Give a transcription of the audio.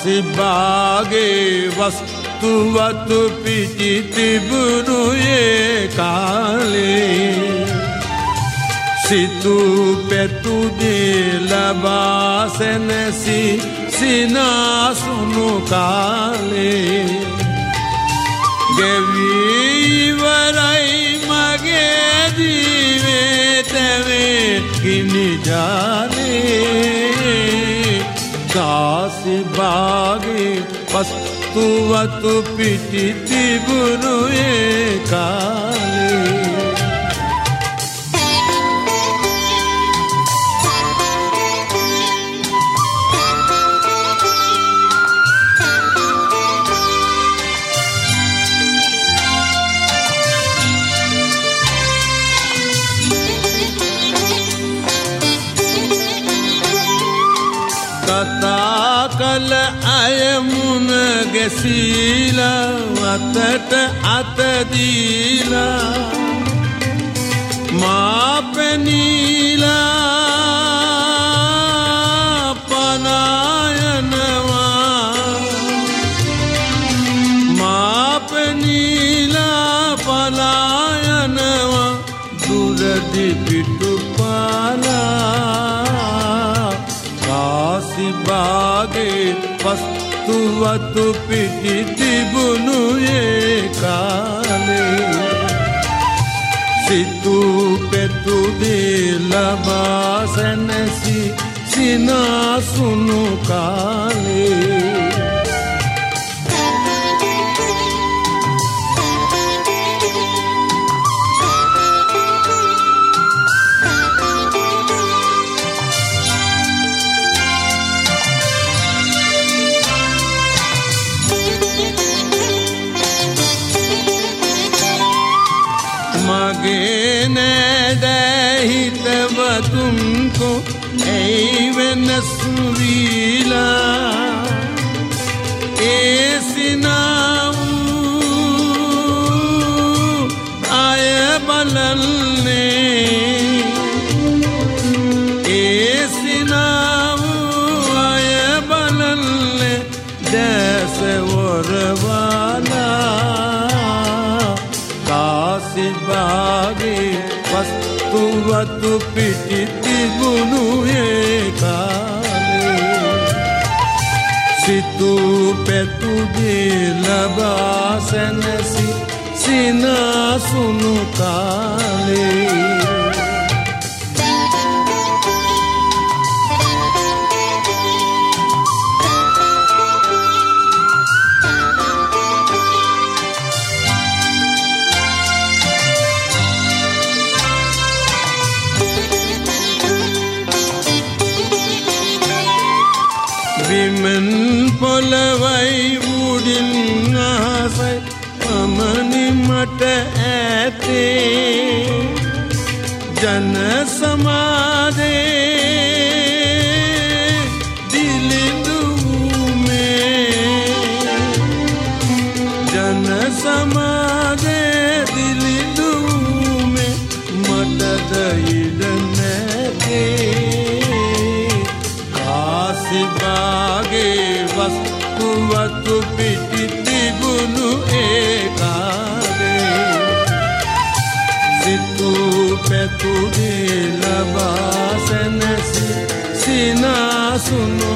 කාසිබාගේ වස්තුවතු පිටි තිබුණු ඒ කාලේ සිතු පැතු දේ ලබා සැනසි සිනාසුණු කාලේ ගෙවීවරයි මගේ ජීවිතේ කිනි ජානේ කාසිබාගේ වස්තුවතු පිටි තිබුණු ඒ කාලේ කතා කල අයමුණ ගැසීලා අතට අත දීලා මා පෙනීලා පලායනවා මා පෙනීලා පලායනවා දුරදි පිටු පාලා කාසිබාගේ වස්තුවතු පිටි තිබුණු ඒ කාලේ සිතු පෙතු දේ ලබා සැනසි සිනාසුණු කාලේ මගේ නෑදැහිතවතුන්කො ඇයි වෙනස් වීලා ඒ සිනාවූ අය බලන්නේ ඒ සිනාවූ අය බලන්නේ දැසවරවාලා කාසිබාගේ වස්තුවතු පිටි තිබුණු ඒ කාලේ සිතු පැතු දේ ලබා සැනසි සිනාසුණු කාලේ විමන් පොළවයි උඩින් ආසයි මමනි මට ඇතේ ජන සමාදේ දිලිඳුමේ ජන සමාදේ දිලිඳුමේ මටද ඉඩ නැතේ කාසිබාගේ වස්තුවතු පිටි තිබුණු ඒ කාලේ සිතු පැතු දේ ලබා සැනසි සිනාසුණු